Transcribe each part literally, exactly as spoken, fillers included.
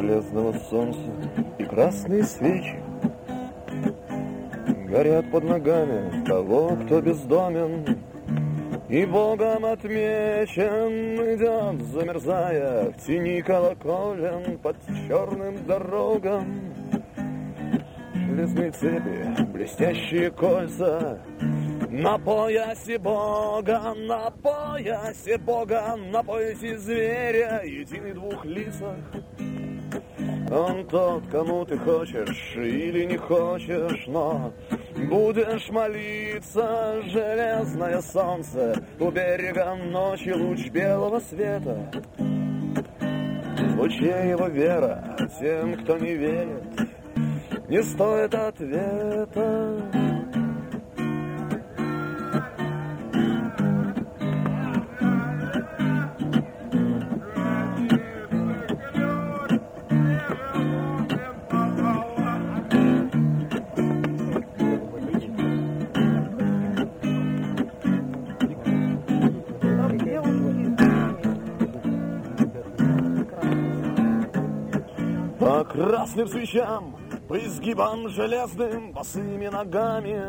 железного солнца, и красные свечи горят под ногами того, кто бездомен и Богом отмечен, идет, замерзая в тени колоколен под черным дорогам. Железные цепи, блестящие кольца на поясе Бога, на поясе Бога, на поясе зверя, единый в двух лицах. Он тот, кому ты хочешь или не хочешь, но будешь молиться, железное солнце у берега ночи, луч белого света. В луче его вера тем, кто не верит, не стоит ответа. По красным свечам, по изгибам железным, босыми ногами,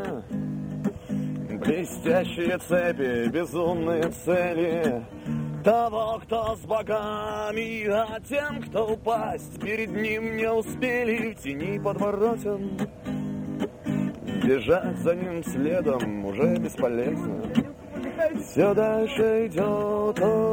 блестящие цепи, безумные цели того, кто с богами, а тем, кто упасть перед ним не успели, в тени подворотен. Бежать за ним следом уже бесполезно. Все дальше идет он.